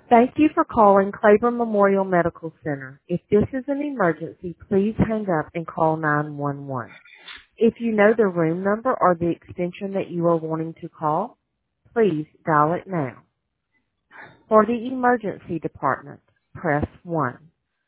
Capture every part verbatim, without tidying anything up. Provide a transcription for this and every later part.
Thank you for calling Claiborne Memorial Medical Center. If this is an emergency, please hang up and call nine one one. If you know the room number or the extension that you are wanting to call, please dial it now. For the emergency department, press one.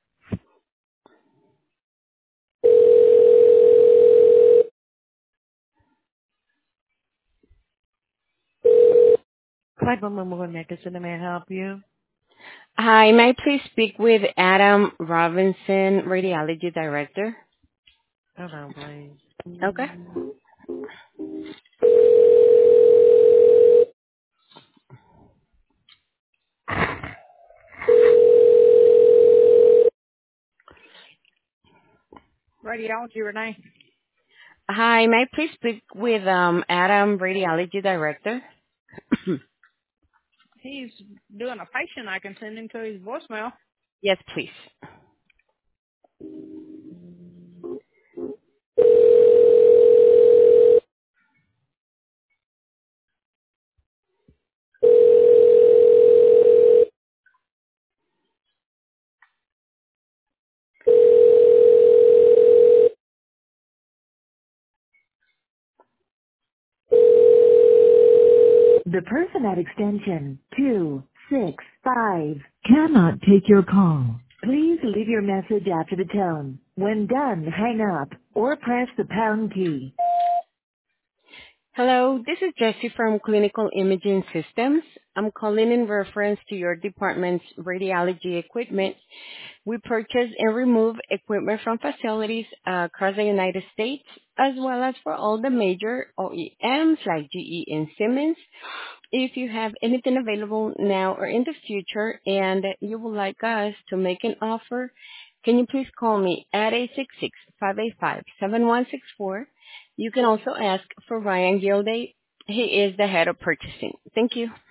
Claiborne Memorial Medical Center, may I help you? Hi, may I please speak with Adam Robinson, Radiology Director? Hold on, please. Okay. Radiology, Renee. Hi, may I please speak with um, Adam, Radiology Director? He's doing a patient. I can send him to his voicemail. Yes, please. The person at extension two six five cannot take your call. Please leave your message after the tone. When done, hang up or press the pound key. Hello, this is Jessie from Clinical Imaging Systems. I'm calling in reference to your department's radiology equipment. We purchase and remove equipment from facilities uh, across the United States, as well as for all the major O E Ms like G E and Siemens. If you have anything available now or in the future and you would like us to make an offer, can you please call me at eight six six, five eight five, seven one six four. You can also ask for Ryan Gilday. He is the head of purchasing. Thank you.